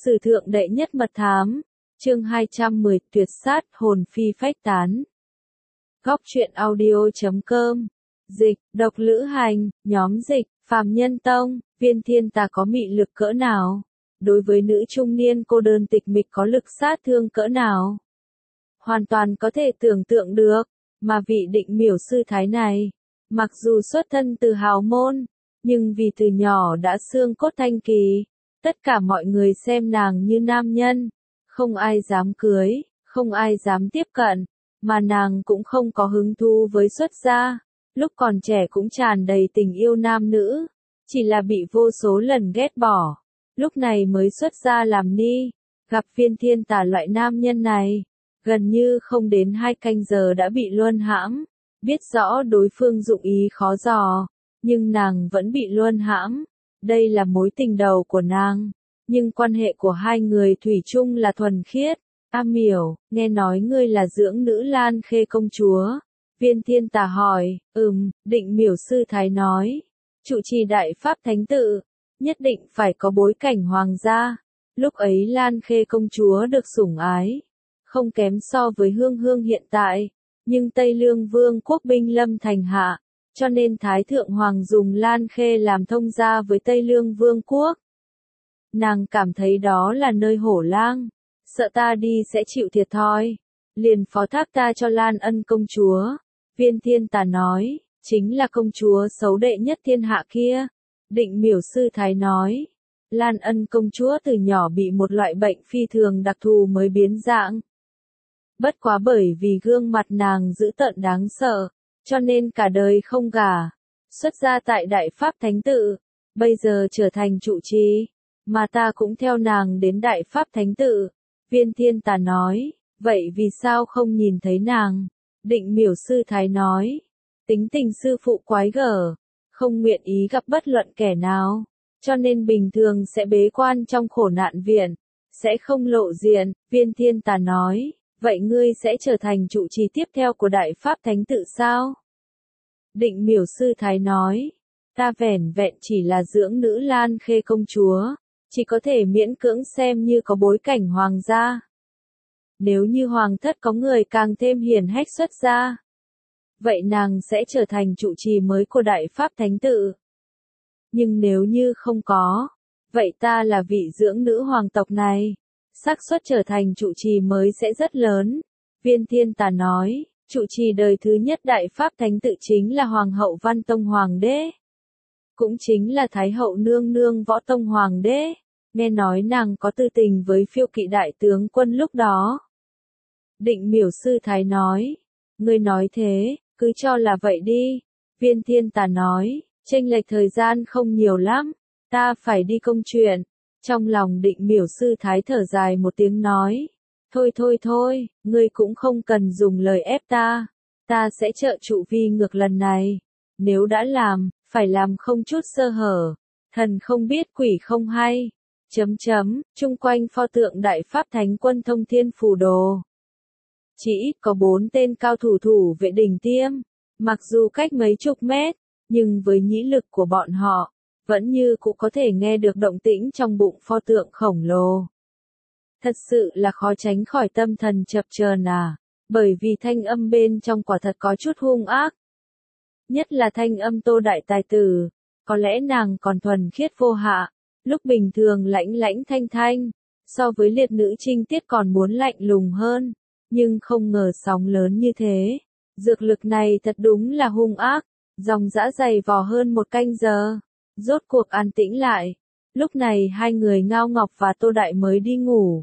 Sử thượng đệ nhất mật thám, chương 210, tuyệt sát, hồn phi phách tán. Góc truyện audio.com. Dịch, độc lữ hành, nhóm dịch, phàm nhân tông, Viên Thiên Tà có mị lực cỡ nào? Đối với nữ trung niên cô đơn tịch mịch có lực sát thương cỡ nào? Hoàn toàn có thể tưởng tượng được, mà vị Định Miểu sư thái này, mặc dù xuất thân từ hào môn, nhưng vì từ nhỏ đã xương cốt thanh kỳ, tất cả mọi người xem nàng như nam nhân, không ai dám cưới, không ai dám tiếp cận, mà nàng cũng không có hứng thú với xuất gia, lúc còn trẻ cũng tràn đầy tình yêu nam nữ, chỉ là bị vô số lần ghét bỏ, lúc này mới xuất gia làm ni, gặp Viên Thiên Tà loại nam nhân này, gần như không đến 2 canh giờ đã bị luân hãm, biết rõ đối phương dụng ý khó dò, nhưng nàng vẫn bị luân hãm. Đây là mối tình đầu của nàng, nhưng quan hệ của hai người thủy chung là thuần khiết. A Miểu, nghe nói ngươi là dưỡng nữ Lan Khê công chúa. Viên Thiên Tà hỏi, Định Miểu sư thái nói. Trụ trì đại pháp thánh tự, nhất định phải có bối cảnh hoàng gia. Lúc ấy Lan Khê công chúa được sủng ái, không kém so với Hương Hương hiện tại, nhưng Tây Lương Vương quốc binh lâm thành hạ. Cho nên Thái Thượng Hoàng dùng Lan Khê làm thông gia với Tây Lương Vương quốc. Nàng cảm thấy đó là nơi hổ lang, sợ ta đi sẽ chịu thiệt thòi, liền phó thác ta cho Lan Ân công chúa. Viên Thiên Tà nói, chính là công chúa xấu đệ nhất thiên hạ kia. Định Miểu sư thái nói, Lan Ân công chúa từ nhỏ bị một loại bệnh phi thường đặc thù mới biến dạng. Bất quá bởi vì gương mặt nàng dữ tợn đáng sợ, cho nên cả đời không gả, xuất gia tại Đại Pháp Thánh Tự, bây giờ trở thành trụ trì, mà ta cũng theo nàng đến Đại Pháp Thánh Tự. Viên Thiên Tà nói, vậy vì sao không nhìn thấy nàng? Định Miểu sư thái nói, tính tình sư phụ quái gở, không nguyện ý gặp bất luận kẻ nào, cho nên bình thường sẽ bế quan trong khổ nạn viện, sẽ không lộ diện. Viên Thiên Tà nói, vậy ngươi sẽ trở thành trụ trì tiếp theo của Đại Pháp Thánh Tự sao? Định Miểu sư thái nói, ta vẻn vẹn chỉ là dưỡng nữ Lan Khê công chúa, chỉ có thể miễn cưỡng xem như có bối cảnh hoàng gia. Nếu như hoàng thất có người càng thêm hiển hách xuất gia, vậy nàng sẽ trở thành trụ trì mới của Đại Pháp Thánh Tự. Nhưng nếu như không có, vậy ta là vị dưỡng nữ hoàng tộc này, xác suất trở thành trụ trì mới sẽ rất lớn. Viên Thiên Tà nói, trụ trì đời thứ nhất Đại Pháp Thánh Tự chính là Hoàng hậu Văn Tông Hoàng đế, cũng chính là Thái hậu nương nương Võ Tông Hoàng đế. Nghe nói nàng có tư tình với Phiêu Kỵ đại tướng quân lúc đó. Định Miểu sư thái nói, ngươi nói thế, cứ cho là vậy đi. Viên Thiên Tà nói, chênh lệch thời gian không nhiều lắm, ta phải đi công chuyện. Trong lòng Định Miểu sư thái thở dài một tiếng nói, thôi, ngươi cũng không cần dùng lời ép ta sẽ trợ trụ vi ngược lần này. Nếu đã làm, phải làm không chút sơ hở, thần không biết quỷ không hay. Chung quanh pho tượng Đại Pháp Thánh Quân Thông Thiên Phù Đồ, chỉ ít có 4 tên cao thủ vệ đỉnh tiêm, mặc dù cách mấy chục mét, nhưng với nhĩ lực của bọn họ, vẫn như cũng có thể nghe được động tĩnh trong bụng pho tượng khổng lồ. Thật sự là khó tránh khỏi tâm thần chập chờn bởi vì thanh âm bên trong quả thật có chút hung ác. Nhất là thanh âm Tô đại tài tử, có lẽ nàng còn thuần khiết vô hạ, lúc bình thường lãnh thanh, so với liệt nữ trinh tiết còn muốn lạnh lùng hơn, nhưng không ngờ sóng lớn như thế. Dược lực này thật đúng là hung ác, dòng dã dày vò hơn 1 canh giờ, rốt cuộc an tĩnh lại. Lúc này hai người Ngao Ngọc và Tô Đại mới đi ngủ.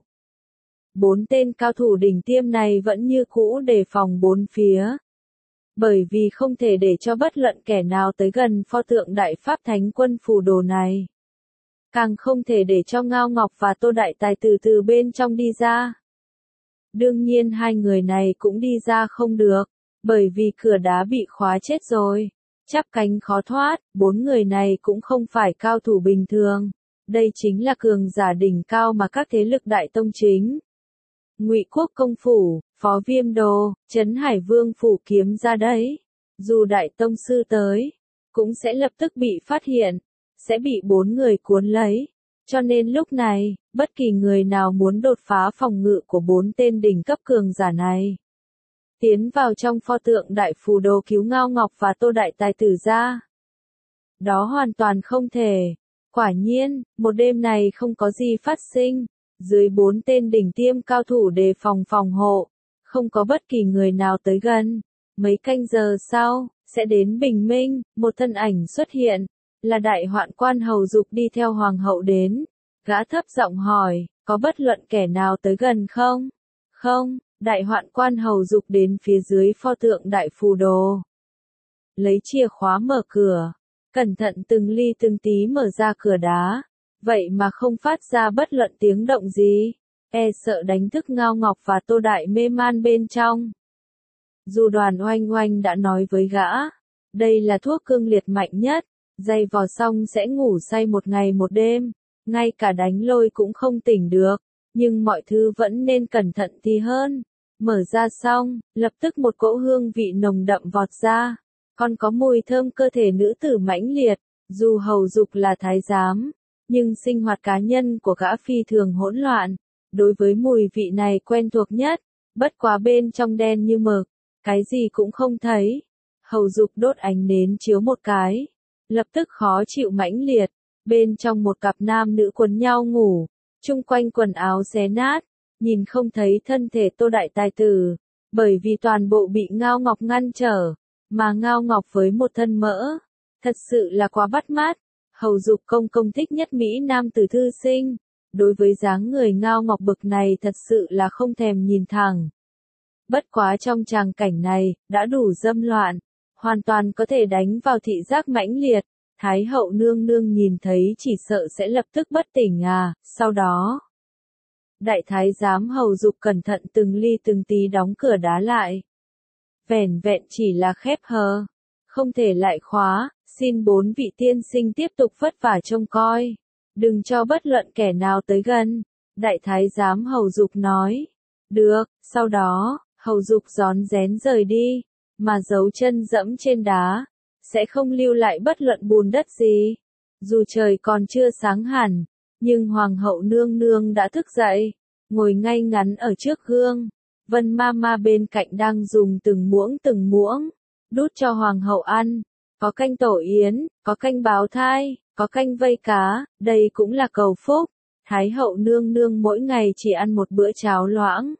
4 tên cao thủ đỉnh tiêm này vẫn như cũ đề phòng 4 phía. Bởi vì không thể để cho bất luận kẻ nào tới gần pho tượng Đại Pháp Thánh Quân Phù Đồ này. Càng không thể để cho Ngao Ngọc và Tô Đại Tài từ bên trong đi ra. Đương nhiên hai người này cũng đi ra không được, bởi vì cửa đá bị khóa chết rồi, chắp cánh khó thoát. 4 người này cũng không phải cao thủ bình thường, đây chính là cường giả đỉnh cao mà các thế lực đại tông chính, Ngụy Quốc công phủ, Phó Viêm Đồ, Trấn Hải Vương phủ kiếm ra đấy. Dù đại tông sư tới, cũng sẽ lập tức bị phát hiện, sẽ bị 4 người cuốn lấy. Cho nên lúc này, bất kỳ người nào muốn đột phá phòng ngự của 4 tên đỉnh cấp cường giả này, tiến vào trong pho tượng đại phù đồ cứu Ngao Ngọc và Tô Đại Tài Tử ra, đó hoàn toàn không thể. Quả nhiên, một đêm này không có gì phát sinh, dưới 4 tên đỉnh tiêm cao thủ đề phòng phòng hộ, không có bất kỳ người nào tới gần. Mấy canh giờ sau, sẽ đến bình minh, một thân ảnh xuất hiện, là đại hoạn quan Hầu Dục đi theo hoàng hậu đến. Gã thấp giọng hỏi, có bất luận kẻ nào tới gần không? Không, đại hoạn quan Hầu Dục đến phía dưới pho tượng đại phù đồ. Lấy chìa khóa mở cửa, cẩn thận từng ly từng tí mở ra cửa đá, vậy mà không phát ra bất luận tiếng động gì, e sợ đánh thức Ngao Ngọc và Tô Đại mê man bên trong. Dù Đoàn Oanh Oanh đã nói với gã, đây là thuốc cương liệt mạnh nhất, dày vò xong sẽ ngủ say một ngày một đêm, ngay cả đánh lôi cũng không tỉnh được, nhưng mọi thứ vẫn nên cẩn thận tí hơn. Mở ra xong, lập tức một cỗ hương vị nồng đậm vọt ra, còn có mùi thơm cơ thể nữ tử mãnh liệt. Dù Hầu Dục là thái giám, nhưng sinh hoạt cá nhân của gã phi thường hỗn loạn, đối với mùi vị này quen thuộc nhất, bất quá bên trong đen như mực, cái gì cũng không thấy. Hầu Dục đốt ánh nến chiếu một cái, lập tức khó chịu mãnh liệt, bên trong một cặp nam nữ quấn nhau ngủ, chung quanh quần áo xé nát, nhìn không thấy thân thể Tô Đại Tài Tử, bởi vì toàn bộ bị Ngao Ngọc ngăn trở, mà Ngao Ngọc với một thân mỡ, thật sự là quá bắt mắt. Hầu Dục công công thích nhất Mỹ nam tử thư sinh, đối với dáng người Ngao Ngọc bực này thật sự là không thèm nhìn thẳng. Bất quá trong tràng cảnh này, đã đủ dâm loạn, hoàn toàn có thể đánh vào thị giác mãnh liệt. Thái hậu nương nương nhìn thấy chỉ sợ sẽ lập tức bất tỉnh à. Sau đó, đại thái giám Hầu Dục cẩn thận từng ly từng tí đóng cửa đá lại. Vẻn vẹn chỉ là khép hờ, không thể lại khóa, xin 4 vị tiên sinh tiếp tục vất vả trông coi, đừng cho bất luận kẻ nào tới gần. Đại thái giám Hầu Dục nói, được. Sau đó, Hầu Dục rón rén rời đi, mà giấu chân dẫm trên đá, sẽ không lưu lại bất luận bùn đất gì. Dù trời còn chưa sáng hẳn, nhưng hoàng hậu nương nương đã thức dậy, ngồi ngay ngắn ở trước gương. Vân Mama bên cạnh đang dùng từng muỗng đút cho hoàng hậu ăn, có canh tổ yến, có canh báo thai, có canh vây cá, đây cũng là cầu phúc. Thái hậu nương nương mỗi ngày chỉ ăn một bữa cháo loãng,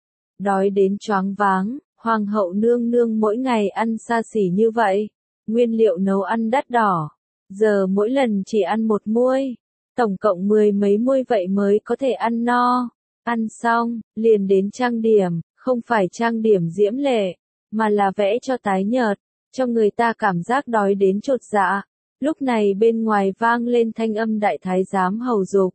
đói đến choáng váng. Hoàng hậu nương nương mỗi ngày ăn xa xỉ như vậy, nguyên liệu nấu ăn đắt đỏ, giờ mỗi lần chỉ ăn một muôi, tổng cộng 10 mấy muôi vậy mới có thể ăn no. Ăn xong, liền đến trang điểm, không phải trang điểm diễm lệ, mà là vẽ cho tái nhợt, cho người ta cảm giác đói đến chột dạ. Lúc này bên ngoài vang lên thanh âm đại thái giám Hầu Dục.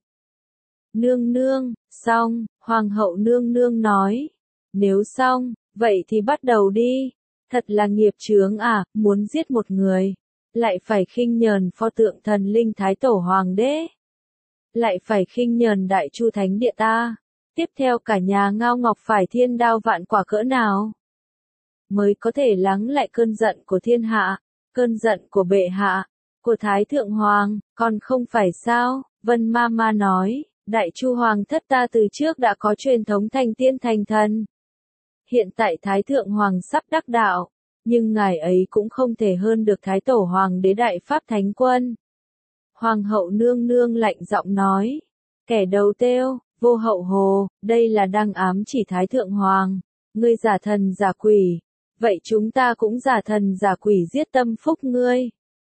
Nương nương, xong. Hoàng hậu nương nương nói, nếu xong, vậy thì bắt đầu đi. Thật là nghiệp chướng à, muốn giết một người, lại phải khinh nhờn pho tượng thần linh Thái Tổ Hoàng đế, lại phải khinh nhờn Đại Chu Thánh Địa ta. Tiếp theo cả nhà Ngao Ngọc phải thiên đao vạn quả cỡ nào mới có thể lắng lại cơn giận của thiên hạ, cơn giận của bệ hạ, của Thái Thượng Hoàng, còn không phải sao? Vân Mama nói, Đại Chu Hoàng thất ta từ trước đã có truyền thống thành tiên thành thần. Hiện tại Thái Thượng Hoàng sắp đắc đạo, nhưng ngài ấy cũng không thể hơn được Thái Tổ Hoàng đế Đại Pháp Thánh Quân. Hoàng hậu nương nương lạnh giọng nói, kẻ đầu têu, vô hậu hồ, đây là đang ám chỉ Thái Thượng Hoàng, ngươi giả thần giả quỷ, vậy chúng ta cũng giả thần giả quỷ giết tâm phúc ngươi.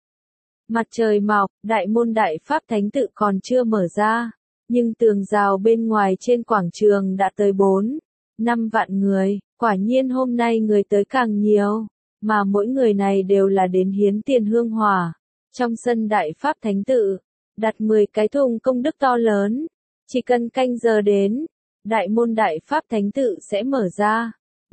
Mặt trời mọc, đại môn Đại Pháp Thánh tự còn chưa mở ra, nhưng tường rào bên ngoài trên quảng trường đã tới 4-5 vạn người, quả nhiên hôm nay người tới càng nhiều, mà mỗi người này đều là đến hiến tiền hương hỏa. Trong sân Đại Pháp Thánh tự, đặt 10 cái thùng công đức to lớn, chỉ cần canh giờ đến, đại môn Đại Pháp Thánh tự sẽ mở ra,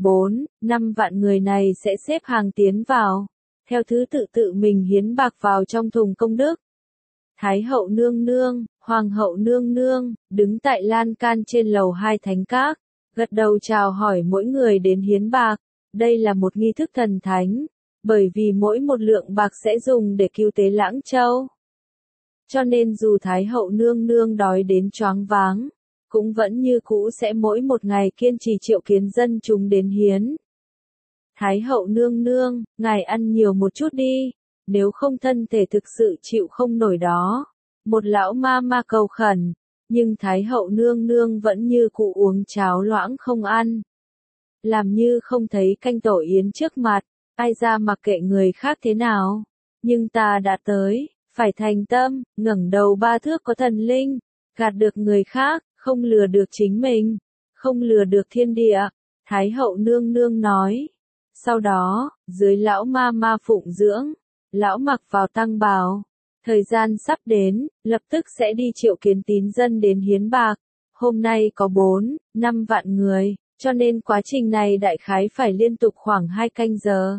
4-5 vạn người này sẽ xếp hàng tiến vào, theo thứ tự tự mình hiến bạc vào trong thùng công đức. Thái hậu nương nương, hoàng hậu nương nương, đứng tại lan can trên lầu 2 thánh các, gật đầu chào hỏi mỗi người đến hiến bạc. Đây là một nghi thức thần thánh, bởi vì mỗi một lượng bạc sẽ dùng để cứu tế Lãng Châu. cho nên dù Thái hậu nương nương đói đến choáng váng, cũng vẫn như cũ sẽ mỗi một ngày kiên trì triệu kiến dân chúng đến hiến. Thái hậu nương nương, ngài ăn nhiều một chút đi, nếu không thân thể thực sự chịu không nổi đó. Một lão ma ma cầu khẩn, nhưng Thái hậu nương nương vẫn như cũ uống cháo loãng không ăn. Làm như không thấy canh tổ yến trước mặt, ai ra mặc kệ người khác thế nào. Nhưng ta đã tới, phải thành tâm, ngẩng đầu 3 thước có thần linh, gạt được người khác, không lừa được chính mình, không lừa được thiên địa. Thái hậu nương nương nói. Sau đó, dưới lão ma ma phụng dưỡng, lão mặc vào tăng bào. Thời gian sắp đến, lập tức sẽ đi triệu kiến tín dân đến hiến bạc. Hôm nay có 4-5 vạn người, cho nên quá trình này đại khái phải liên tục khoảng 2 canh giờ.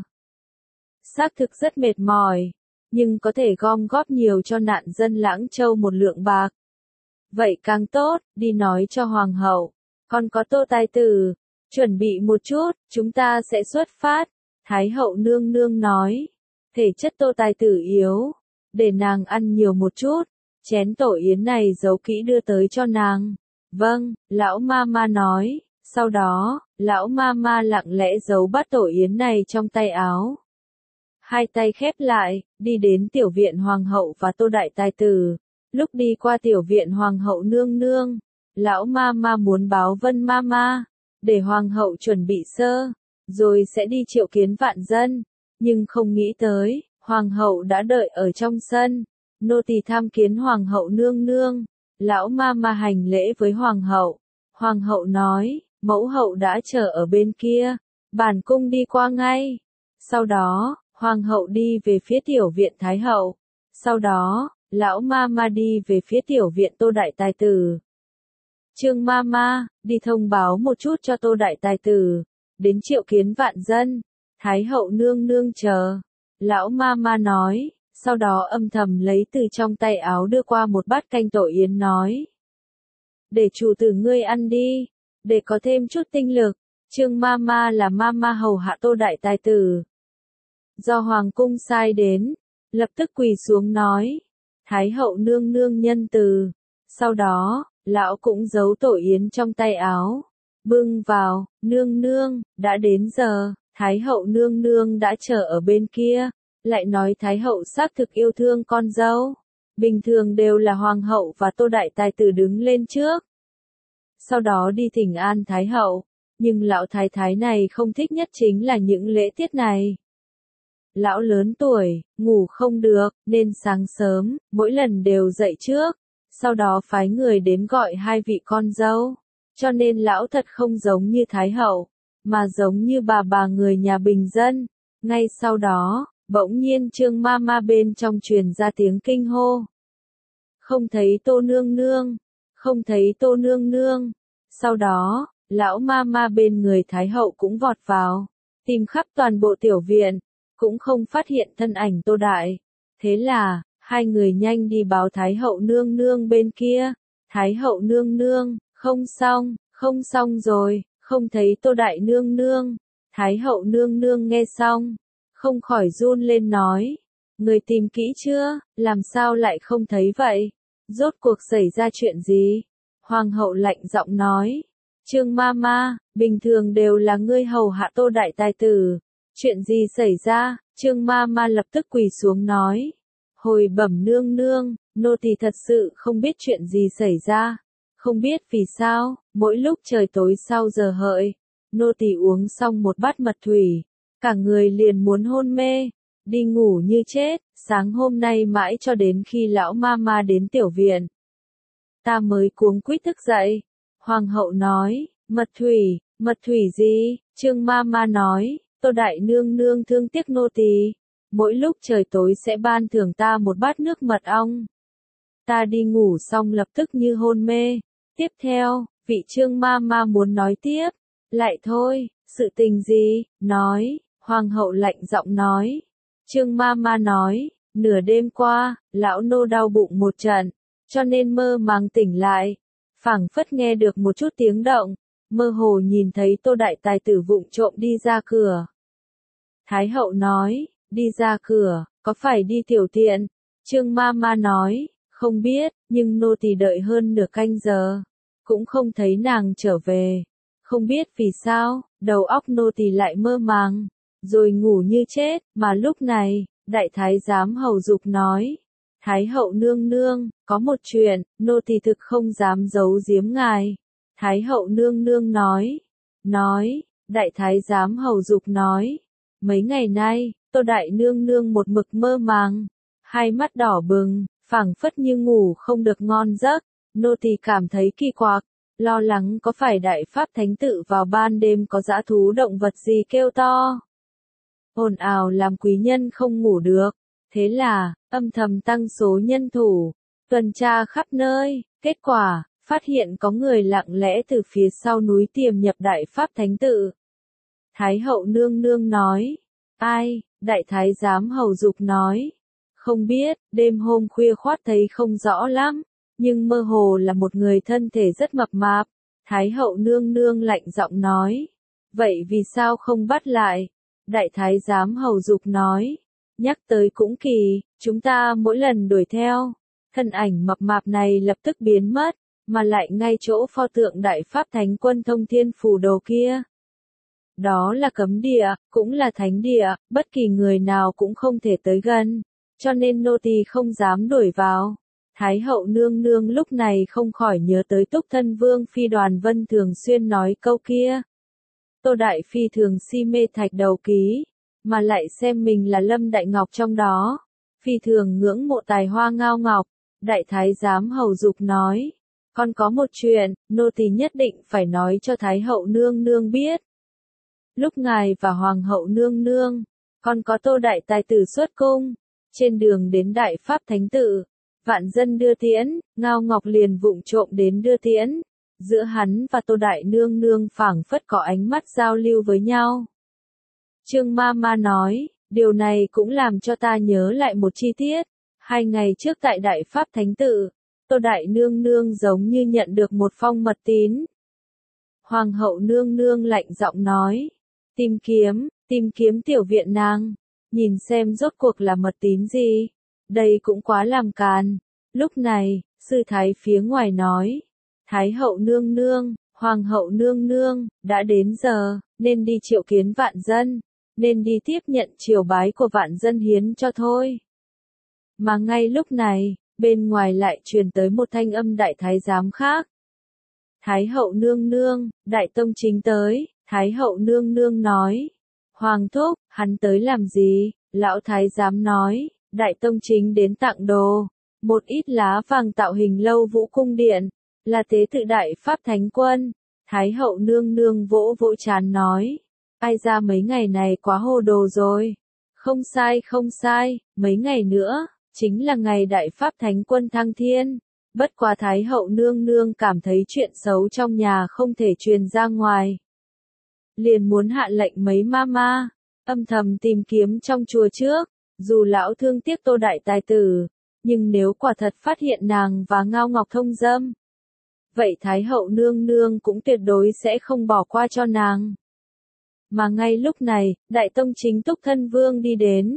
Xác thực rất mệt mỏi, nhưng có thể gom góp nhiều cho nạn dân Lãng Châu một lượng bạc. Vậy càng tốt, đi nói cho hoàng hậu, còn có Tô Tài Tử, chuẩn bị một chút, chúng ta sẽ xuất phát. Thái hậu nương nương nói, thể chất Tô Tài Tử yếu, để nàng ăn nhiều một chút, chén tổ yến này giấu kỹ đưa tới cho nàng. Vâng, lão ma ma nói, sau đó, lão ma ma lặng lẽ giấu bát tổ yến này trong tay áo. Hai tay khép lại, đi đến tiểu viện hoàng hậu và Tô Đại Tài Tử. Lúc đi qua tiểu viện hoàng hậu nương nương, lão ma ma muốn báo Vân ma ma, để hoàng hậu chuẩn bị sơ, rồi sẽ đi triệu kiến vạn dân, nhưng không nghĩ tới, hoàng hậu đã đợi ở trong sân. Nô tỳ tham kiến hoàng hậu nương nương. Lão ma ma hành lễ với hoàng hậu. Hoàng hậu nói, mẫu hậu đã chờ ở bên kia, bản cung đi qua ngay. Sau đó, hoàng hậu đi về phía tiểu viện thái hậu. Sau đó, lão ma ma đi về phía tiểu viện Tô Đại Tài Tử. Trương ma ma, đi thông báo một chút cho Tô Đại Tài Tử, đến triệu kiến vạn dân. Thái hậu nương nương chờ. Lão ma ma nói, sau đó âm thầm lấy từ trong tay áo đưa qua một bát canh tổ yến nói. Để chủ tử ngươi ăn đi, để có thêm chút tinh lực. Trương ma ma là ma ma hầu hạ Tô Đại Tài Tử. Do hoàng cung sai đến, lập tức quỳ xuống nói. Thái hậu nương nương nhân từ. Sau đó, lão cũng giấu tổ yến trong tay áo. Bưng vào, nương nương, đã đến giờ. Thái hậu nương nương đã chờ ở bên kia. Lại nói Thái hậu xác thực yêu thương con dâu. Bình thường đều là hoàng hậu và Tô Đại Tài Tử đứng lên trước. Sau đó đi thỉnh an Thái hậu. Nhưng lão thái thái này không thích nhất chính là những lễ tiết này. Lão lớn tuổi, ngủ không được, nên sáng sớm, mỗi lần đều dậy trước. Sau đó phái người đến gọi 2 vị con dâu. Cho nên lão thật không giống như Thái hậu, mà giống như bà người nhà bình dân. Ngay sau đó, bỗng nhiên Trương ma ma bên trong truyền ra tiếng kinh hô. Không thấy Tô nương nương, không thấy Tô nương nương. Sau đó, lão ma ma bên người Thái hậu cũng vọt vào, tìm khắp toàn bộ tiểu viện, cũng không phát hiện thân ảnh Tô Đại. Thế là, 2 người nhanh đi báo Thái hậu nương nương bên kia. Thái hậu nương nương, không xong rồi, không thấy Tô Đại nương nương. Thái hậu nương nương nghe xong, không khỏi run lên nói. Người tìm kỹ chưa, làm sao lại không thấy vậy? Rốt cuộc xảy ra chuyện gì? Hoàng hậu lạnh giọng nói. Trương ma ma, bình thường đều là ngươi hầu hạ Tô Đại Tài Tử. Chuyện gì xảy ra? Trương ma ma lập tức quỳ xuống nói. Hồi bẩm nương nương, nô tỳ thật sự không biết chuyện gì xảy ra. Không biết vì sao, mỗi lúc trời tối sau giờ hợi, nô tỳ uống xong một bát mật thủy, cả người liền muốn hôn mê, đi ngủ như chết, sáng hôm nay mãi cho đến khi lão ma ma đến tiểu viện. Ta mới cuống quýt thức dậy. Hoàng hậu nói, mật thủy gì? Trương ma ma nói, Tô Đại nương nương thương tiếc nô tỳ, mỗi lúc trời tối sẽ ban thưởng ta một bát nước mật ong. Ta đi ngủ xong lập tức như hôn mê. Tiếp theo, vị Trương ma ma muốn nói tiếp. Lại thôi, sự tình gì? Nói, hoàng hậu lạnh giọng nói. Trương ma ma nói, nửa đêm qua, lão nô đau bụng một trận, cho nên mơ màng tỉnh lại. Phảng phất nghe được một chút tiếng động, mơ hồ nhìn thấy Tô Đại Tài Tử vụng trộm đi ra cửa. Thái hậu nói, đi ra cửa, có phải đi tiểu tiện? Trương ma ma nói, Không biết, nhưng nô tỳ đợi hơn nửa canh giờ, cũng không thấy nàng trở về. Không biết vì sao, đầu óc nô tỳ lại mơ màng, rồi ngủ như chết, mà lúc này, đại thái giám hầu dục nói. Thái hậu nương nương, có một chuyện, nô tỳ thực không dám giấu giếm ngài. Thái hậu nương nương nói, đại thái giám hầu dục nói. Mấy ngày nay, Tô đại nương nương một mực mơ màng, hai mắt đỏ bừng, phảng phất như ngủ không được ngon giấc. Nô tỳ cảm thấy kỳ quặc, lo lắng có phải đại pháp thánh tự vào ban đêm có dã thú động vật gì kêu to. Ồn ào làm quý nhân không ngủ được. Thế là, âm thầm tăng số nhân thủ, tuần tra khắp nơi, kết quả, phát hiện có người lặng lẽ từ phía sau núi tiềm nhập đại pháp thánh tự. Thái hậu nương nương nói, ai, đại thái giám hầu dục nói, không biết, đêm hôm khuya khoắt thấy không rõ lắm, nhưng mơ hồ là một người thân thể rất mập mạp. Thái hậu nương nương lạnh giọng nói, vậy vì sao không bắt lại? Đại thái giám hầu dục nói, nhắc tới cũng kỳ, chúng ta mỗi lần đuổi theo, thân ảnh mập mạp này lập tức biến mất, mà lại ngay chỗ pho tượng đại pháp thánh quân thông thiên phù đồ kia. Đó là cấm địa, cũng là thánh địa, bất kỳ người nào cũng không thể tới gần, cho nên nô tỳ không dám đuổi vào. Thái hậu nương nương lúc này không khỏi nhớ tới Túc Thân Vương Phi Đoàn Vân thường xuyên nói câu kia. Tô Đại Phi thường si mê thạch đầu ký, mà lại xem mình là Lâm Đại Ngọc trong đó. Phi thường ngưỡng mộ tài hoa ngao ngọc. Đại thái giám hầu dục nói, con có một chuyện, nô tỳ nhất định phải nói cho Thái hậu nương nương biết. Lúc ngài và Hoàng hậu nương nương, con có Tô đại tài tử xuất cung, trên đường đến Đại Pháp Thánh tự, vạn dân đưa tiễn, Ngao Ngọc liền vụng trộm đến đưa tiễn. Giữa hắn và Tô đại nương nương phảng phất có ánh mắt giao lưu với nhau. Trương Mama nói, điều này cũng làm cho ta nhớ lại một chi tiết. 2 ngày trước tại Đại Pháp Thánh tự, Tô đại nương nương giống như nhận được một phong mật tín. Hoàng hậu nương nương lạnh giọng nói, tìm kiếm tiểu viện nàng, nhìn xem rốt cuộc là mật tín gì. Đây cũng quá làm càn. Lúc này, sư thái phía ngoài nói, Thái hậu nương nương, Hoàng hậu nương nương, đã đến giờ, nên đi triệu kiến vạn dân, nên đi tiếp nhận triều bái của vạn dân hiến cho thôi. Mà ngay lúc này, bên ngoài lại truyền tới một thanh âm đại thái giám khác. Thái hậu nương nương, đại tông chính tới. Thái hậu nương nương nói, Hoàng thúc, hắn tới làm gì? Lão thái giám nói, đại tông chính đến tặng đồ, một ít lá vàng tạo hình lâu vũ cung điện, là tế tự đại pháp thánh quân. Thái hậu nương nương vỗ vỗ trán nói, ai ra mấy ngày này quá hồ đồ rồi. Không sai, mấy ngày nữa, chính là ngày đại pháp thánh quân thăng thiên. Bất quá Thái hậu nương nương cảm thấy chuyện xấu trong nhà không thể truyền ra ngoài. Liền muốn hạ lệnh mấy mama, âm thầm tìm kiếm trong chùa trước, dù lão thương tiếc Tô đại tài tử, nhưng nếu quả thật phát hiện nàng và Ngao Ngọc thông dâm, vậy Thái hậu nương nương cũng tuyệt đối sẽ không bỏ qua cho nàng. Mà ngay lúc này, đại tông chính Túc Thân Vương đi đến.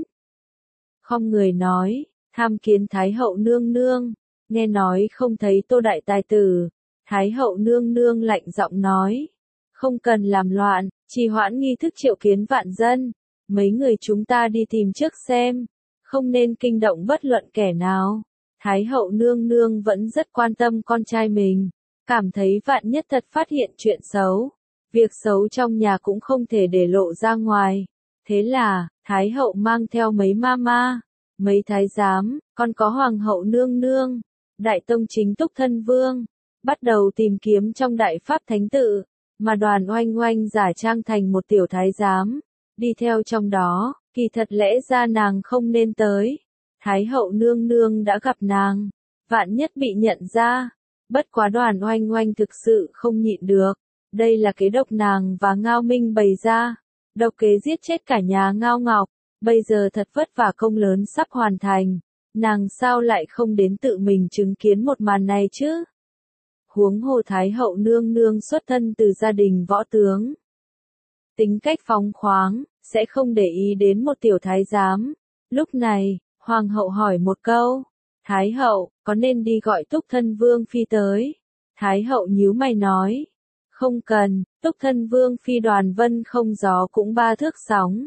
Không người nói, tham kiến Thái hậu nương nương, nghe nói không thấy Tô đại tài tử. Thái hậu nương nương lạnh giọng nói, không cần làm loạn, trì hoãn nghi thức triệu kiến vạn dân, mấy người chúng ta đi tìm trước xem, không nên kinh động bất luận kẻ nào. Thái hậu nương nương vẫn rất quan tâm con trai mình, cảm thấy vạn nhất thật phát hiện chuyện xấu, việc xấu trong nhà cũng không thể để lộ ra ngoài. Thế là, Thái hậu mang theo mấy mama, mấy thái giám, còn có Hoàng hậu nương nương, đại tông chính Túc Thân Vương, bắt đầu tìm kiếm trong Đại Pháp Thánh tự, mà Đoàn Oanh Oanh giả trang thành một tiểu thái giám, đi theo trong đó, kỳ thật lẽ ra nàng không nên tới. Thái hậu nương nương đã gặp nàng, vạn nhất bị nhận ra. Bất quá Đoàn Oanh Oanh thực sự không nhịn được, đây là kế độc nàng và Ngao Minh bày ra, độc kế giết chết cả nhà Ngao Ngọc, bây giờ thật vất vả công lớn sắp hoàn thành, nàng sao lại không đến tự mình chứng kiến một màn này chứ? Huống hồ Thái hậu nương nương xuất thân từ gia đình võ tướng, tính cách phóng khoáng, sẽ không để ý đến một tiểu thái giám. Lúc này, Hoàng hậu hỏi một câu, Thái hậu, có nên đi gọi Túc Thân Vương Phi tới? Thái hậu nhíu mày nói. Không cần, Túc Thân Vương Phi Đoàn Vân không gió cũng ba thước sóng.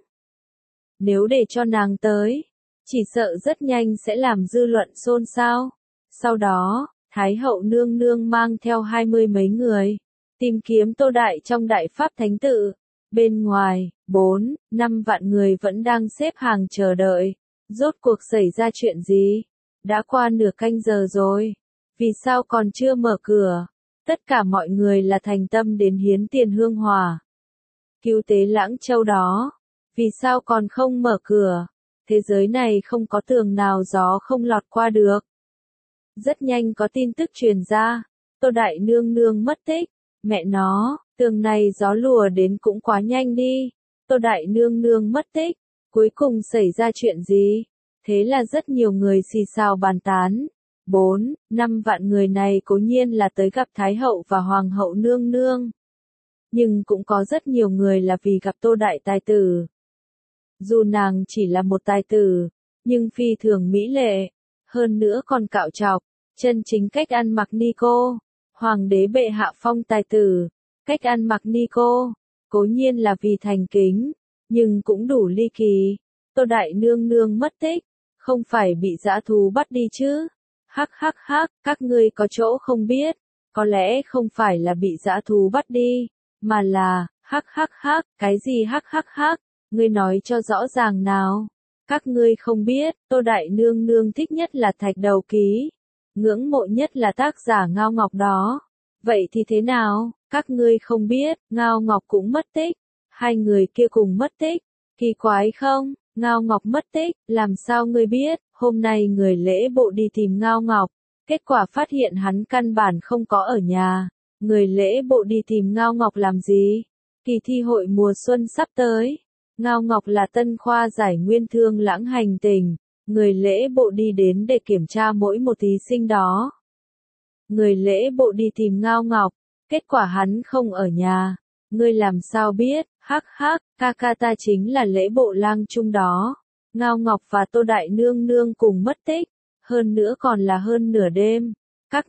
Nếu để cho nàng tới, chỉ sợ rất nhanh sẽ làm dư luận xôn xao. Sau đó, Thái hậu nương nương mang theo 20 mấy người, tìm kiếm Tô Đại trong Đại Pháp Thánh Tự. Bên ngoài, 4-5 vạn người vẫn đang xếp hàng chờ đợi. Rốt cuộc xảy ra chuyện gì? Đã qua nửa canh giờ rồi. Vì sao còn chưa mở cửa? Tất cả mọi người là thành tâm đến hiến tiền hương hỏa. Cứu tế Lãng Châu đó. Vì sao còn không mở cửa? Thế giới này không có tường nào gió không lọt qua được. Rất nhanh có tin tức truyền ra. Tô Đại nương nương mất tích. Mẹ nó, tường này gió lùa đến cũng quá nhanh đi. Tô Đại nương nương mất tích. Cuối cùng xảy ra chuyện gì? Thế là rất nhiều người xì xào bàn tán. 4-5 vạn người này cố nhiên là tới gặp Thái hậu và Hoàng hậu nương nương. Nhưng cũng có rất nhiều người là vì gặp Tô Đại tài tử. Dù nàng chỉ là một tài tử, nhưng phi thường mỹ lệ, hơn nữa còn cạo trọc, chân chính cách ăn mặc ni cô. Hoàng đế bệ hạ phong tài tử, cách ăn mặc ni cô, cố nhiên là vì thành kính, nhưng cũng đủ ly kỳ. Tô Đại nương nương mất tích, không phải bị dã thú bắt đi chứ? Hắc hắc hắc, các ngươi có chỗ không biết, có lẽ không phải là bị dã thú bắt đi, mà là, hắc hắc hắc, cái gì hắc hắc hắc, ngươi nói cho rõ ràng nào. Các ngươi không biết, Tô Đại nương nương thích nhất là Thạch Đầu Ký, ngưỡng mộ nhất là tác giả Ngao Ngọc đó. Vậy thì thế nào, các ngươi không biết, Ngao Ngọc cũng mất tích, hai người kia cùng mất tích, kỳ quái không? Ngao Ngọc mất tích, làm sao ngươi biết? Hôm nay người lễ bộ đi tìm Ngao Ngọc, kết quả phát hiện hắn căn bản không có ở nhà. Người lễ bộ đi tìm Ngao Ngọc làm gì? Kỳ thi hội mùa xuân sắp tới. Ngao Ngọc là tân khoa giải nguyên thương lãng hành tình, người lễ bộ đi đến để kiểm tra mỗi một thí sinh đó. Người lễ bộ đi tìm Ngao Ngọc, kết quả hắn không ở nhà. Ngươi làm sao biết? Hắc hắc, ca ca ta chính là lễ bộ lang trung đó. Ngao Ngọc và Tô Đại nương nương cùng mất tích, hơn nữa còn là hơn nửa đêm. Các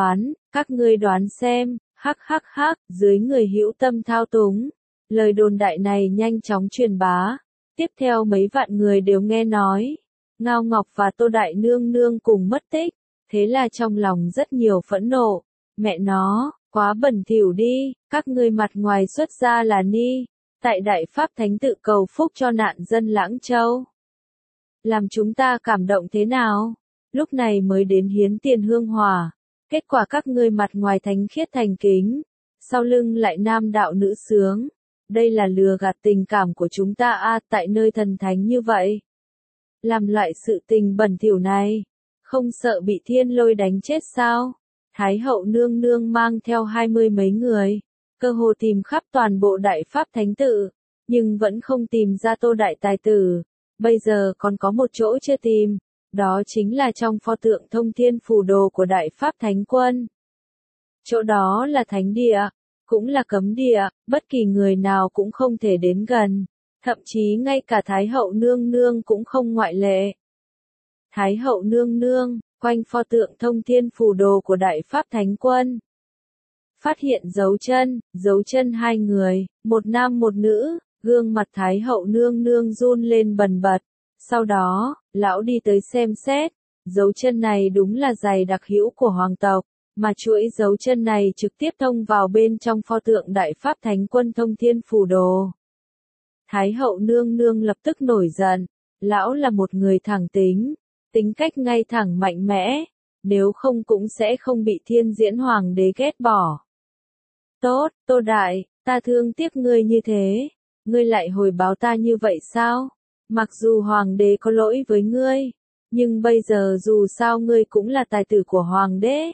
ngươi đoán xem, hắc hắc hắc, dưới người hữu tâm thao túng. Lời đồn đại này nhanh chóng truyền bá. Tiếp theo mấy vạn người đều nghe nói, Ngao Ngọc và Tô Đại nương nương cùng mất tích. Thế là trong lòng rất nhiều phẫn nộ. Mẹ nó, quá bẩn thỉu đi, các ngươi mặt ngoài xuất ra là ni, tại Đại Pháp Thánh Tự cầu phúc cho nạn dân Lãng Châu. Làm chúng ta cảm động thế nào? Lúc này mới đến hiến tiền hương hỏa. Kết quả các ngươi mặt ngoài thánh khiết thành kính, sau lưng lại nam đạo nữ sướng. Đây là lừa gạt tình cảm của chúng ta tại nơi thần thánh như vậy. Làm loại sự tình bẩn thỉu này, không sợ bị thiên lôi đánh chết sao? Thái hậu nương nương mang theo 20 mấy người, cơ hồ tìm khắp toàn bộ Đại Pháp Thánh Tự, nhưng vẫn không tìm ra Tô Đại tài tử. Bây giờ còn có một chỗ chưa tìm, đó chính là trong pho tượng Thông Thiên Phù Đồ của Đại Pháp Thánh Quân. Chỗ đó là thánh địa, cũng là cấm địa, bất kỳ người nào cũng không thể đến gần, thậm chí ngay cả Thái hậu nương nương cũng không ngoại lệ. Thái hậu nương nương, quanh pho tượng Thông Thiên Phù Đồ của Đại Pháp Thánh Quân. Phát hiện dấu chân hai người, một nam một nữ, gương mặt Thái hậu nương nương run lên bần bật. Sau đó, lão đi tới xem xét, dấu chân này đúng là giày đặc hữu của hoàng tộc, mà chuỗi dấu chân này trực tiếp thông vào bên trong pho tượng Đại Pháp Thánh Quân Thông Thiên Phù Đồ. Thái hậu nương nương lập tức nổi giận, lão là một người thẳng tính, tính cách ngay thẳng mạnh mẽ, nếu không cũng sẽ không bị Thiên Diễn Hoàng đế ghét bỏ. Tốt, Tô Đại, ta thương tiếc ngươi như thế, ngươi lại hồi báo ta như vậy sao? Mặc dù Hoàng đế có lỗi với ngươi, nhưng bây giờ dù sao ngươi cũng là tài tử của Hoàng đế.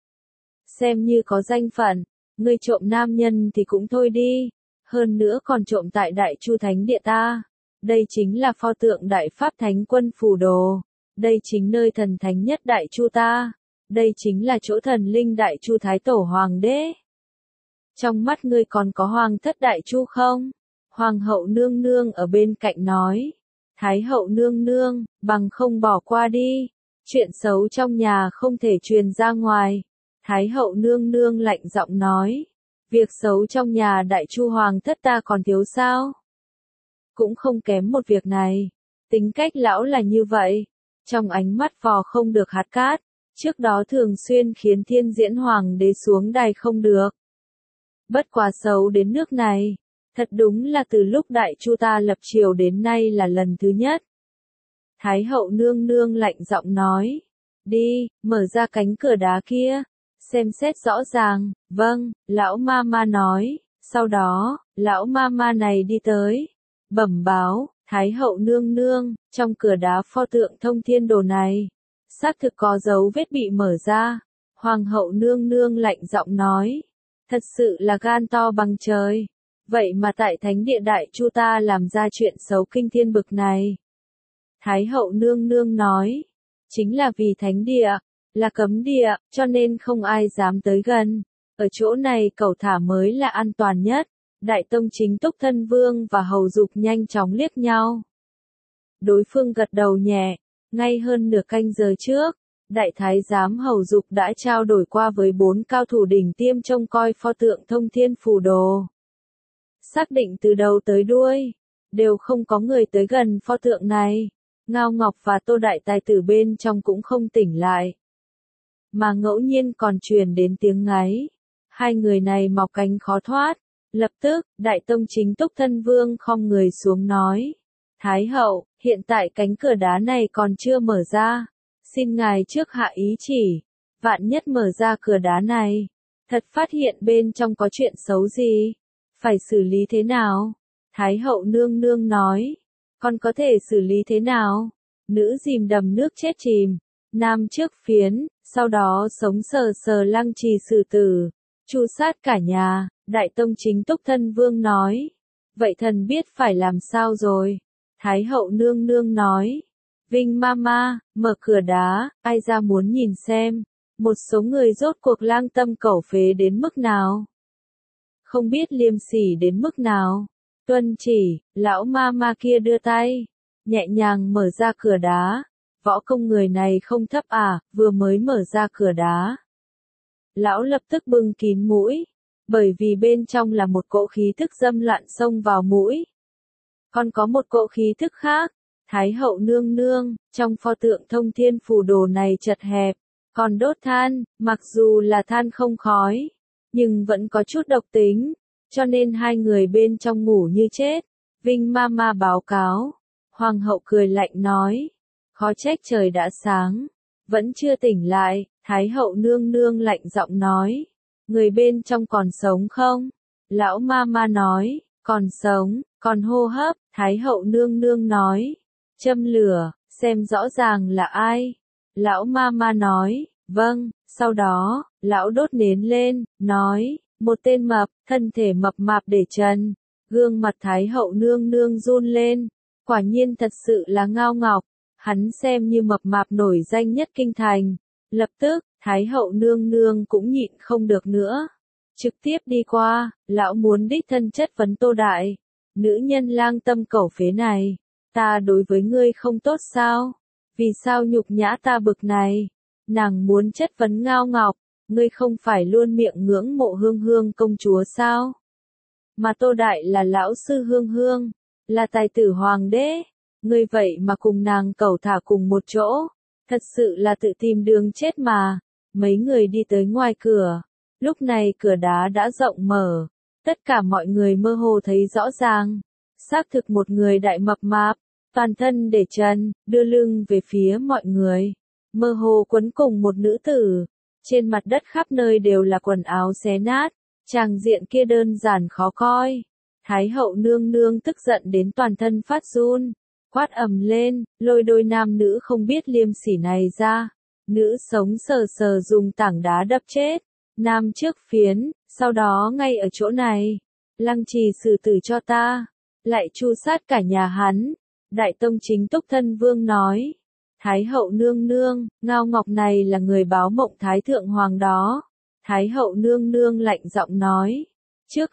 Xem như có danh phận, ngươi trộm nam nhân thì cũng thôi đi, hơn nữa còn trộm tại Đại Chu Thánh Địa ta. Đây chính là pho tượng Đại Pháp Thánh Quân Phù Đồ. Đây chính nơi thần thánh nhất Đại Chu ta. Đây chính là chỗ thần linh Đại Chu Thái Tổ Hoàng đế. Trong mắt ngươi còn có Hoàng thất Đại Chu không? Hoàng hậu nương nương ở bên cạnh nói. Thái hậu nương nương, bằng không bỏ qua đi. Chuyện xấu trong nhà không thể truyền ra ngoài. Thái hậu nương nương lạnh giọng nói. Việc xấu trong nhà đại chu hoàng thất ta còn thiếu sao? Cũng không kém một việc này. Tính cách lão là như vậy. Trong ánh mắt vò không được hạt cát. Trước đó thường xuyên khiến Thiên Diễn Hoàng đế xuống đài không được. Bất quá xấu đến nước này. Thật đúng là từ lúc đại chu ta lập triều đến nay là lần thứ nhất. Thái hậu nương nương lạnh giọng nói. Đi, mở ra cánh cửa đá kia. Xem xét rõ ràng. Vâng, lão ma ma nói. Sau đó, lão ma ma này đi tới. Bẩm báo, Thái hậu nương nương, trong cửa đá pho tượng Thông Thiên Đồ này. Xác thực có dấu vết bị mở ra. Hoàng hậu nương nương lạnh giọng nói. Thật sự là gan to bằng trời. Vậy mà tại thánh địa đại chu ta làm ra chuyện xấu kinh thiên bực này. Thái hậu nương nương nói. Chính là vì thánh địa, là cấm địa, cho nên không ai dám tới gần. Ở chỗ này cẩu thả mới là an toàn nhất. Đại tông chính Túc Thân Vương và Hầu Dục nhanh chóng liếc nhau. Đối phương gật đầu nhẹ. Ngay hơn nửa canh giờ trước, Đại Thái giám Hầu Dục đã trao đổi qua với 4 cao thủ đỉnh tiêm trông coi pho tượng Thông Thiên Phù Đồ. Xác định từ đầu tới đuôi, đều không có người tới gần pho tượng này. Ngao Ngọc và Tô Đại Tài tử bên trong cũng không tỉnh lại. Mà ngẫu nhiên còn truyền đến tiếng ngáy. Hai người này mọc cánh khó thoát. Lập tức, Đại Tông chính Túc Thân Vương khom người xuống nói. Thái hậu, hiện tại cánh cửa đá này còn chưa mở ra. Xin ngài trước hạ ý chỉ. Vạn nhất mở ra cửa đá này. Thật phát hiện bên trong có chuyện xấu gì. Phải xử lý thế nào? Thái hậu nương nương nói. Con có thể xử lý thế nào? Nữ dìm đầm nước chết chìm. Nam trước phiến, sau đó sống sờ sờ lăng trì xử tử. Tru sát cả nhà. Đại Tông chính Túc Thân Vương nói. Vậy thần biết phải làm sao rồi? Thái hậu nương nương nói. Vinh Mama, mở cửa đá, ai ra muốn nhìn xem. Một số người rốt cuộc lang tâm cẩu phế đến mức nào? Không biết liêm sỉ đến mức nào? Tuân chỉ, lão Mama kia đưa tay. Nhẹ nhàng mở ra cửa đá. Võ công người này không thấp à, vừa mới mở ra cửa đá. Lão lập tức bưng kín mũi. Bởi vì bên trong là một cỗ khí thức dâm loạn xông vào mũi. Còn có một cỗ khí thức khác. Thái hậu nương nương, trong pho tượng Thông Thiên Phù Đồ này chật hẹp. Còn đốt than, mặc dù là than không khói. Nhưng vẫn có chút độc tính. Cho nên hai người bên trong ngủ như chết. Vinh Mama báo cáo. Hoàng hậu cười lạnh nói. Khó trách trời đã sáng. Vẫn chưa tỉnh lại. Thái hậu nương nương lạnh giọng nói. Người bên trong còn sống không? Lão Mama nói. Còn sống, còn hô hấp. Thái hậu nương nương nói. Châm lửa, xem rõ ràng là ai. Lão Mama nói. Vâng, sau đó, lão đốt nến lên, nói. Một tên mập, thân thể mập mạp để trần. Gương mặt Thái hậu nương nương run lên. Quả nhiên thật sự là Ngao Ngọc. Hắn xem như mập mạp nổi danh nhất kinh thành. Lập tức, Thái hậu nương nương cũng nhịn không được nữa. Trực tiếp đi qua, lão muốn đích thân chất vấn Tô Đại. Nữ nhân lang tâm cẩu phế này. Ta đối với ngươi không tốt sao? Vì sao nhục nhã ta bực này? Nàng muốn chất vấn Ngao Ngọc. Ngươi không phải luôn miệng ngưỡng mộ Hương Hương công chúa sao? Mà Tô Đại là lão sư Hương Hương. Là tài tử hoàng đế. Ngươi vậy mà cùng nàng cẩu thả cùng một chỗ. Thật sự là tự tìm đường chết mà. Mấy người đi tới ngoài cửa. Lúc này cửa đá đã rộng mở. Tất cả mọi người mơ hồ thấy rõ ràng. Xác thực một người đại mập mạp. Toàn thân để trần, đưa lưng về phía mọi người. Mơ hồ quấn cùng một nữ tử. Trên mặt đất khắp nơi đều là quần áo xé nát. Tràng diện kia đơn giản khó coi. Thái hậu nương nương tức giận đến toàn thân phát run. Quát ầm lên, lôi đôi nam nữ không biết liêm sỉ này ra. Nữ sống sờ sờ dùng tảng đá đập chết. Nam trước phiến, sau đó ngay ở chỗ này. Lăng trì xử tử cho ta. Lại tru sát cả nhà hắn. Đại Tông chính Túc Thân Vương nói. Thái hậu nương nương, Ngao Ngọc này là người báo mộng Thái Thượng Hoàng đó. Thái hậu nương nương lạnh giọng nói. Trước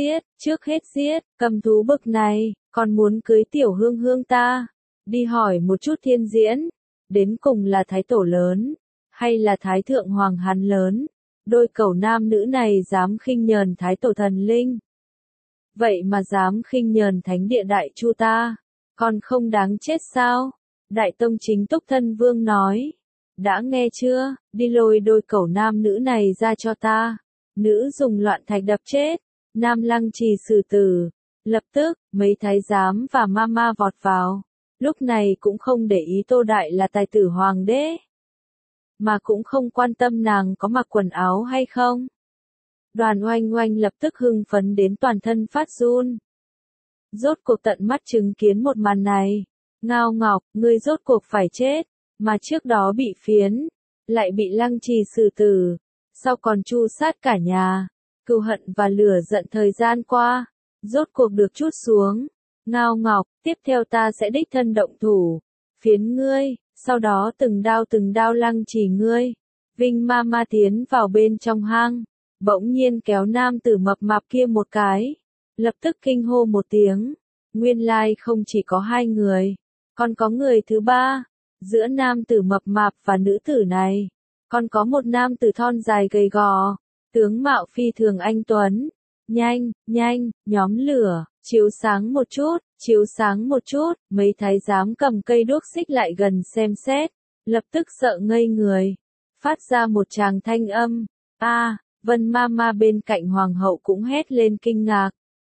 hết giết, cầm thú bực này, còn muốn cưới tiểu Hương Hương ta. Đi hỏi một chút Thiên Diễn. đến cùng là thái tổ lớn, hay là thái thượng hoàng hắn lớn, đôi cẩu nam nữ này dám khinh nhờn thái tổ thần linh. Vậy mà dám khinh nhờn thánh địa đại chu ta, còn không đáng chết sao? Đại tông chính Túc Thân Vương nói, đã nghe chưa, đi lôi đôi cẩu nam nữ này ra cho ta. Nữ dùng loạn thạch đập chết, nam lăng trì xử tử. Lập tức, mấy thái giám và ma vọt vào. Lúc này cũng không để ý Tô Đại là tài tử hoàng đế, mà cũng không quan tâm nàng có mặc quần áo hay không. Đoàn Oanh Oanh lập tức hưng phấn đến toàn thân phát run. Rốt cuộc tận mắt chứng kiến một màn này. Ngao Ngọc, ngươi rốt cuộc phải chết, mà trước đó bị phiến, lại bị lăng trì xử tử, sau còn tru sát cả nhà. Cừu hận và lửa giận thời gian qua, rốt cuộc được trút xuống. Ngao Ngọc, tiếp theo ta sẽ đích thân động thủ, phiến ngươi, sau đó từng đao lăng trì ngươi. Vinh ma tiến vào bên trong hang, bỗng nhiên kéo nam tử mập mạp kia một cái, lập tức kinh hô một tiếng. Nguyên lai không chỉ có hai người, còn có người thứ ba. Giữa nam tử mập mạp và nữ tử này, còn có một nam tử thon dài gầy gò, tướng mạo phi thường anh tuấn. Nhanh, nhóm lửa, chiếu sáng một chút, mấy thái giám cầm cây đuốc xích lại gần xem xét, lập tức sợ ngây người, phát ra một tràng thanh âm. Vân ma bên cạnh hoàng hậu cũng hét lên kinh ngạc.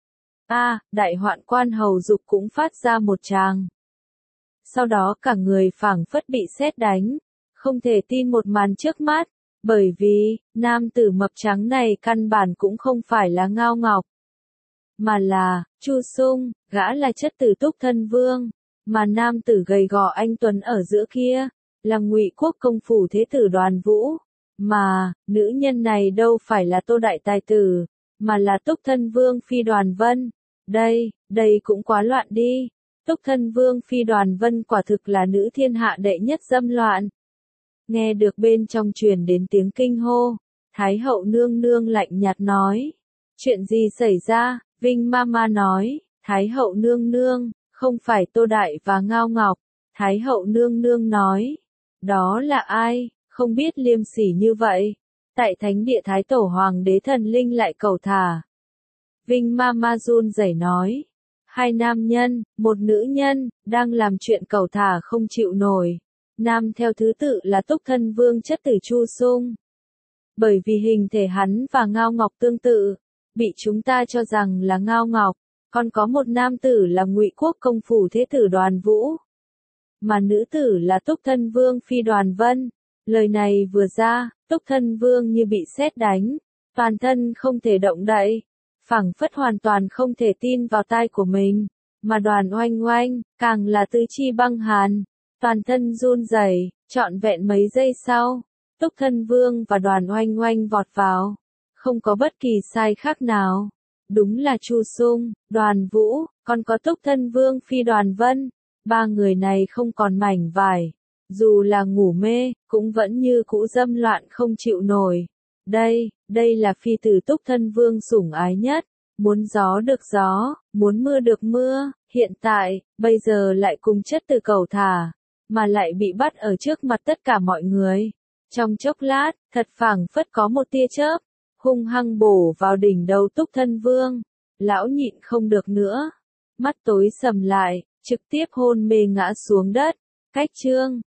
Đại hoạn quan hầu dục cũng phát ra một tràng. Sau đó cả người phảng phất bị sét đánh, không thể tin một màn trước mắt, bởi vì, nam tử mập trắng này căn bản cũng không phải là Ngao Ngọc, mà là, Chu Sung, gã là chất tử Túc Thân Vương, mà nam tử gầy gò anh tuấn ở giữa kia, là Ngụy Quốc công phủ thế tử Đoàn Vũ, mà, nữ nhân này đâu phải là Tô Đại tài tử, mà là Túc Thân Vương phi Đoàn Vân. Đây cũng quá loạn đi. Túc Thân Vương phi Đoàn Vân quả thực là nữ thiên hạ đệ nhất dâm loạn. Nghe được bên trong truyền đến tiếng kinh hô, Thái hậu nương nương lạnh nhạt nói. Chuyện gì xảy ra? Vinh Mama nói. Thái hậu nương nương, không phải Tô Đại và Ngao Ngọc. Thái hậu nương nương nói. Đó là ai? Không biết liêm sỉ như vậy. Tại thánh địa Thái tổ hoàng đế thần linh lại cầu thả. Vinh Mama run rẩy nói. Hai nam nhân, một nữ nhân, đang làm chuyện cầu thả không chịu nổi. Nam theo thứ tự là Túc Thân Vương chất tử Chu Sung. Bởi vì hình thể hắn và Ngao Ngọc tương tự, bị chúng ta cho rằng là Ngao Ngọc, còn có một nam tử là Ngụy Quốc công phủ thế tử Đoàn Vũ, mà nữ tử là Túc Thân Vương phi Đoàn Vân. Lời này vừa ra, Túc Thân Vương như bị sét đánh, toàn thân không thể động đậy, phảng phất hoàn toàn không thể tin vào tai của mình, mà Đoàn Oanh Oanh càng là tứ chi băng hàn, toàn thân run rẩy. Trọn vẹn mấy giây sau, Túc Thân Vương và Đoàn Oanh Oanh vọt vào, không có bất kỳ sai khác nào. Đúng là Chu Sung, Đoàn Vũ, còn có Túc Thân Vương phi Đoàn Vân. Ba người này không còn mảnh vải, dù là ngủ mê, cũng vẫn như cũ dâm loạn không chịu nổi. Đây là phi tử Túc Thân Vương sủng ái nhất, muốn gió được gió, muốn mưa được mưa, hiện tại, bây giờ lại cùng chất tử cầu thả, mà lại bị bắt ở trước mặt tất cả mọi người. Trong chốc lát, thật phảng phất có một tia chớp, hung hăng bổ vào đỉnh đầu Túc Thân Vương. Lão nhịn không được nữa, mắt tối sầm lại, trực tiếp hôn mê ngã xuống đất. Cách chương